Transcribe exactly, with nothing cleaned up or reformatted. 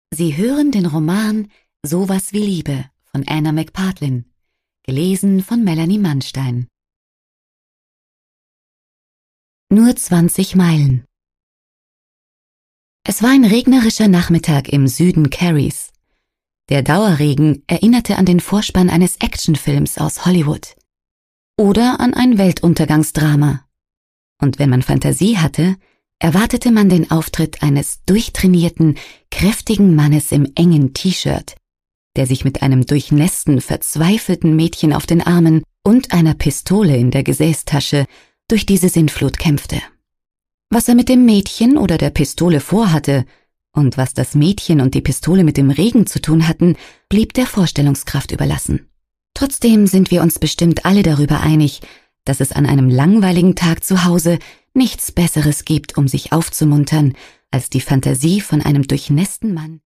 Sie hören den Roman Sowas wie Liebe von Anna McPartlin, gelesen von Melanie Mannstein. Nur zwanzig Meilen. Es war ein regnerischer Nachmittag im Süden Kerrys. Der Dauerregen erinnerte an den Vorspann eines Actionfilms aus Hollywood. Oder an ein Weltuntergangsdrama. Und wenn man Fantasie hatte, erwartete man den Auftritt eines durchtrainierten, kräftigen Mannes im engen T-Shirt, der sich mit einem durchnässten, verzweifelten Mädchen auf den Armen und einer Pistole in der Gesäßtasche durch diese Sintflut kämpfte. Was er mit dem Mädchen oder der Pistole vorhatte und was das Mädchen und die Pistole mit dem Regen zu tun hatten, blieb der Vorstellungskraft überlassen. Trotzdem sind wir uns bestimmt alle darüber einig, dass es an einem langweiligen Tag zu Hause nichts Besseres gibt, um sich aufzumuntern, als die Fantasie von einem durchnässten Mann,